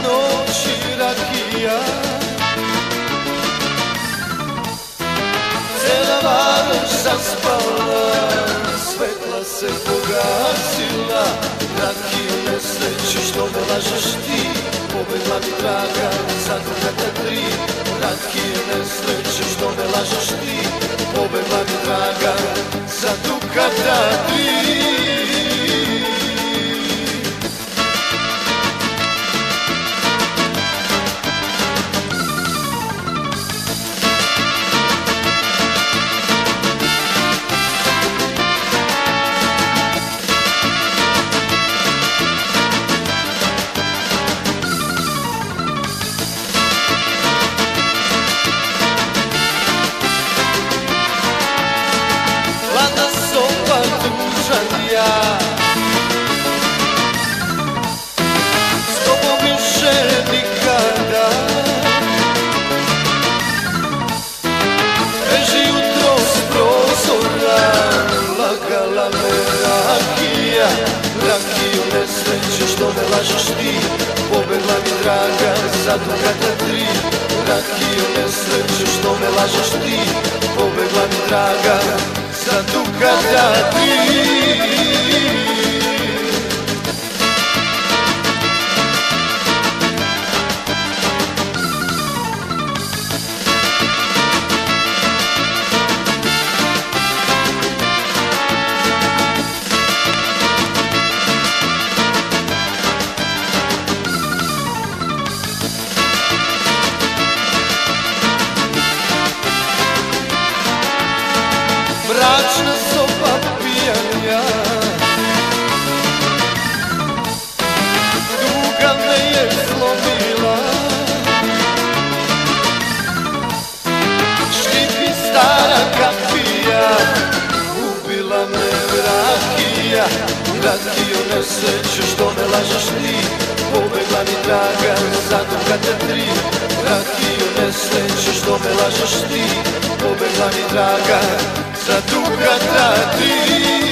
noći rakija, cela varoš zaspala, svetla se pogasila. Rakiju nesreću što me lažeš ti, pobegla mi draga za Dukata 3. Rakiju nesreću što me lažeš ti, pobegla mi draga za Dukata 3. S tobom više nikada, beži jutro s prozora, lagala me rakija. Rakiju nesreću što me lažeš ti, pobegla mi draga za Dukata 3. Rakiju nesreću što me lažeš ti, pobegla mi draga za Dukata 3. Mračna soba pijanja, tuga me je slomila. Škripi stara kapija, ubila me rakija. Rakiju nesreću što me lažeš ti, pobegla mi draga za Dukata 3. Rakiju nesreću što me lažeš ti, pobegla mi draga za Dukata 3.